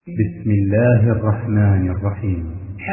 بسم الله الرحمن الرحيم.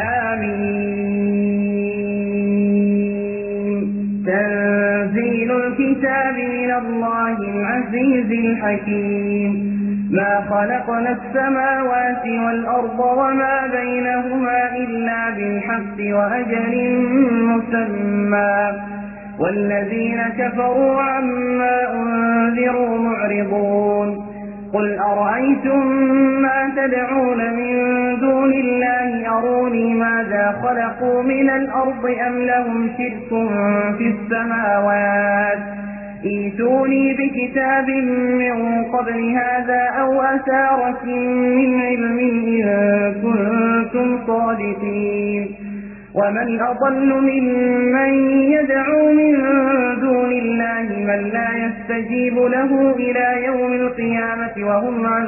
حميم. تنزيل الكتاب من الله العزيز الحكيم. ما خلقنا السماوات والأرض وما بينهما إلا بالحق وأجل مسمى، والذين كفروا عما أنذروا معرضون. قل أرأيتم ما تدعون من دون الله أروني ماذا خلقوا من الأرض أم لهم شرك في السماوات، ائتوني بكتاب من قبل هذا أو أثارة من علم إن كنتم صادقين. ومن أضل ممن يدعو من دون الله من لا يستجيب له إلى يوم القيامة وهم عن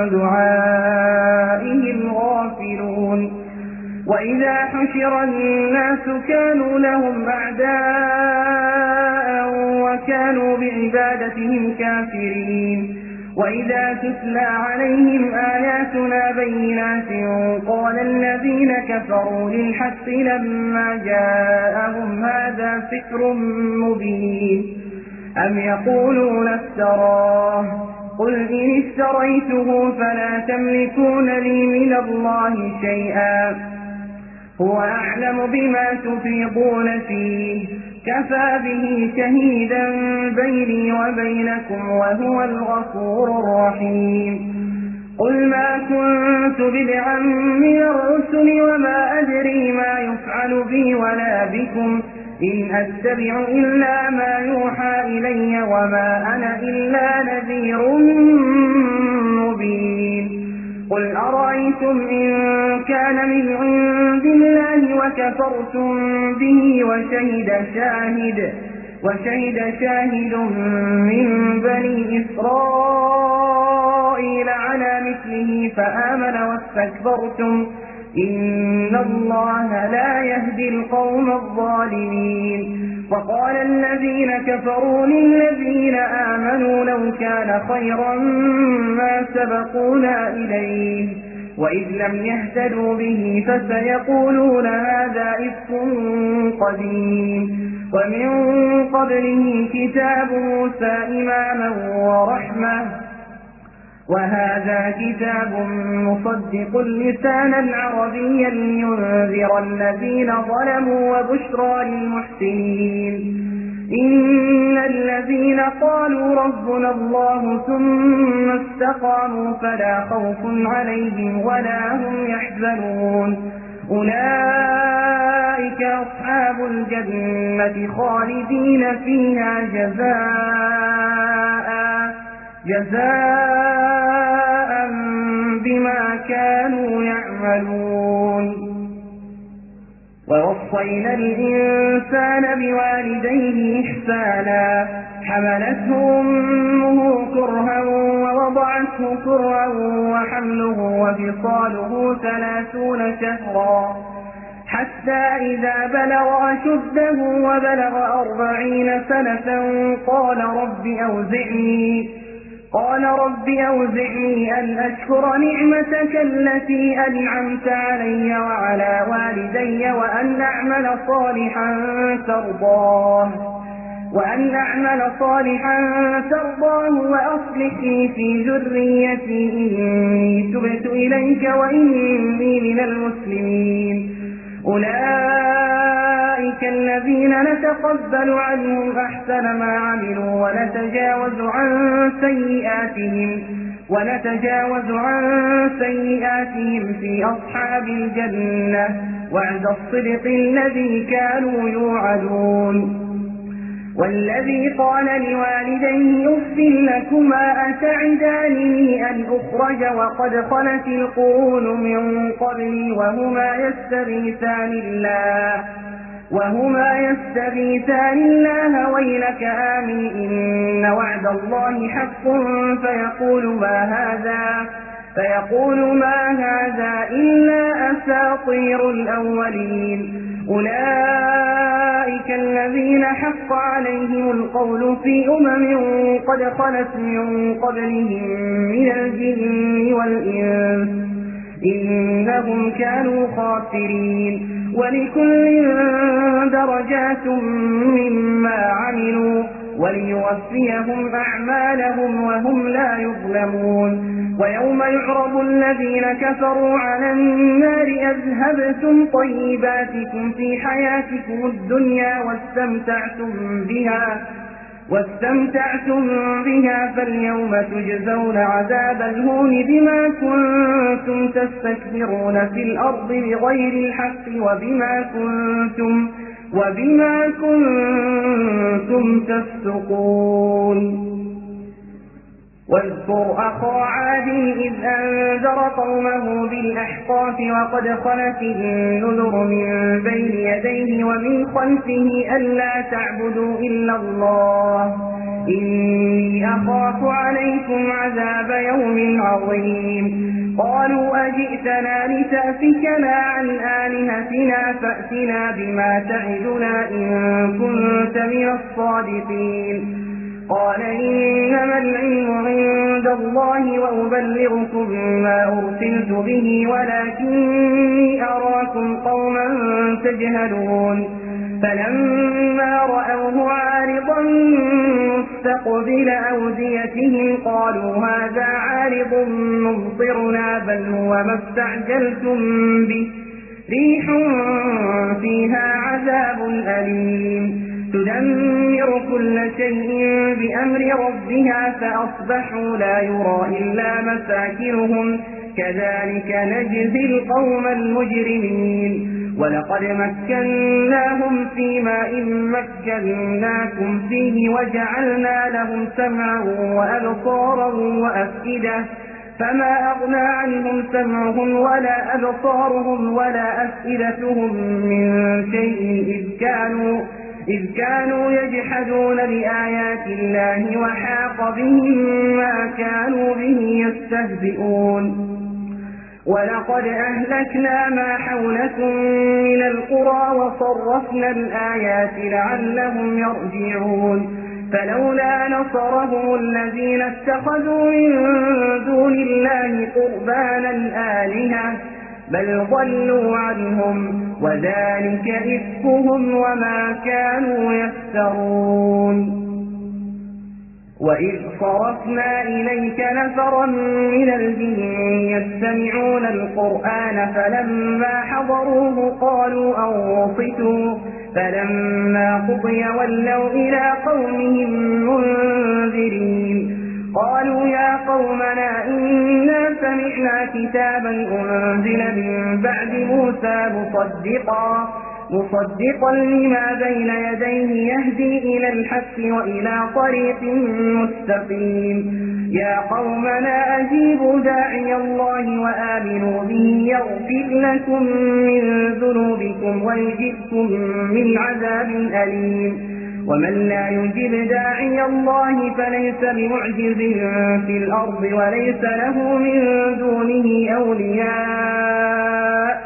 دعائهم غافلون. وإذا حشر الناس كانوا لهم أعداء وكانوا بعبادتهم كافرين. وإذا تتلى عليهم آياتنا بينات قال الذين كفروا للحق لما جاءهم هذا سحر مبين أم يقولون افتراه، قل إن افتريته فلا تملكون لي من الله شيئا، هو أعلم بما تفيضون فيه، كفى به شهيدا بيني وبينكم وهو الغفور الرحيم. قل ما كنت بدعا من الرسل وما أدري ما يفعل بي ولا بكم، إن أتبع إلا ما يوحى إلي وما أنا إلا نذير مبين. قل أرأيتم إن كان من عند الله وكفرتم به وشهد شاهد من بني إسرائيل على مثله فآمن واستكبرتم إن الله لا يهدي القوم الظالمين. وقال الذين كفروا للذين آمنوا لو كان خيرا ما سبقونا إليه، وإذ لم يهتدوا به فسيقولون هذا إفك قديم. ومن قبله كتاب موسى إماما ورحمة، وهذا كتاب مصدق لسانا عربيا لينذر الذين ظلموا وبشرى للمحسنين. إن الذين قالوا ربنا الله ثم استقاموا فلا خوف عليهم ولا هم يحزنون، أولئك أصحاب الجنة خالدين فيها جزاء بما كانوا يعملون. ووصينا الإنسان بوالديه إحسانا، حملته أمه كرها ووضعته كرها وحمله وفصاله 30 شهرا حتى إذا بلغ أشده وبلغ 40 سنة قال رب أوزعني أن أشكر نعمتك التي أنعمت علي وعلى والدي وأن أعمل صالحا ترضاه وأصلح لي في ذريتي إني تبت إليك وإني من المسلمين. أولئك الذين نتقبل عنهم أحسن ما عملوا ونتجاوز عن سيئاتهم في أصحاب الجنة، وعد الصدق الذي كانوا يوعدون. والذي قال لوالديه أف لكما أتعدانني أن أخرج وقد خلت القرون من قبلي وهما يستغيثان الله ويلك آمن إن وعد الله حق فيقول ما هذا إلا أساطير الأولين. أولئك الذين حق عليهم القول في قد خلت من قبلهم من الجن والإنس إنهم كانوا خاسرين. ولكل درجات مما عملوا وليوفيهم أعمالهم وهم لا يظلمون. ويوم يعرض الذين كفروا على النار أذهبتم طيباتكم في حياتكم الدنيا واستمتعتم بها فاليوم تجزون عذاب الهون بما كنتم تستكبرون في الأرض بغير الحق وبما كنتم تفسقون. واذكر أخا عاد إذ أنذر قومه بالأحقاف وقد خلت النذر من بين يديه ومن خلفه ألا تعبدوا إلا الله إني أخاف عليكم عذاب يوم عظيم. قالوا أجئتنا لتأفكنا عن آلهتنا فأتنا بما تعدنا إن كنت من الصادقين. قال إنما العلم عند الله وأبلغكم ما أرسلت به ولكني أراكم قوما تجهلون. فلما رأوه عارضا مستقبل أوديتهم قالوا هذا عارض ممطرنا بل هو ما استعجلتم به ريح فيها عذاب أليم تدمر كل شيء بأمر ربها فأصبحوا لا يرى إلا مساكنهم كذلك نجزي القوم المجرمين. ولقد مكناهم في ماء مكناكم فيه وجعلنا لهم سمعا وأبصارا وأفئدة فما أغنى عنهم سمعهم ولا أبصارهم ولا أفئدتهم من شيء إذ كانوا يجحدون بآيات الله وحاق بهم ما كانوا به يستهزئون. ولقد أهلكنا ما حولكم من القرى وصرفنا الآيات لعلهم يرجعون. فلولا نصرهم الذين اتخذوا من دون الله قربانا آلهة بل ضلوا عنهم وذلك إفكهم وما كانوا يفترون. وإذ صرفنا إليك نفرا من الجن يستمعون القرآن فلما حضروه قالوا أنصتوا فلما قضي ولوا إلى قومهم منذرين. قالوا يا قومنا إنا سمعنا كتابا أنزل من بعد موسى مصدقا لما بين يديه يهدي إلى الحق وإلى طريق مستقيم. يا قومنا أجيبوا داعي الله وآمنوا به يغفر لكم من ذنوبكم ويجركم من عذاب أليم. ومن لا يجب داعي الله فليس بمعجز في الأرض وليس له من دونه أولياء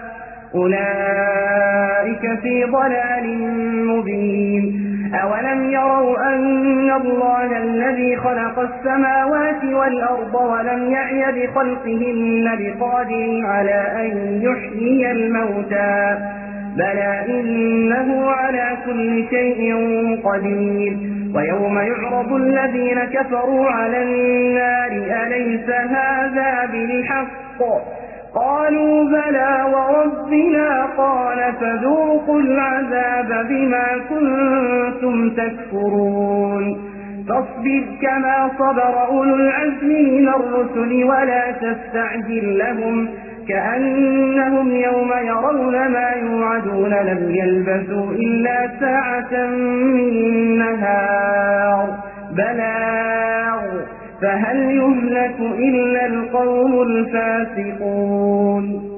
أولئك في ضلال مبين. أولم يروا أن الله الذي خلق السماوات والأرض ولم يعي بخلقهن بقادر على أن يحيي الموتى بلى إنه على كل شيء قدير. ويوم يعرض الذين كفروا على النار أليس هذا بالحق قالوا بلى وربنا قال فذوقوا العذاب بما كنتم تكفرون. فاصبر كما صبر أولو العزم من الرسل ولا تستعجل لهم كأنهم يوم يرون ما يوعدون لم يلبثوا إلا ساعة من نهار بلاغ فهل يهلك إلا القوم الفاسقون.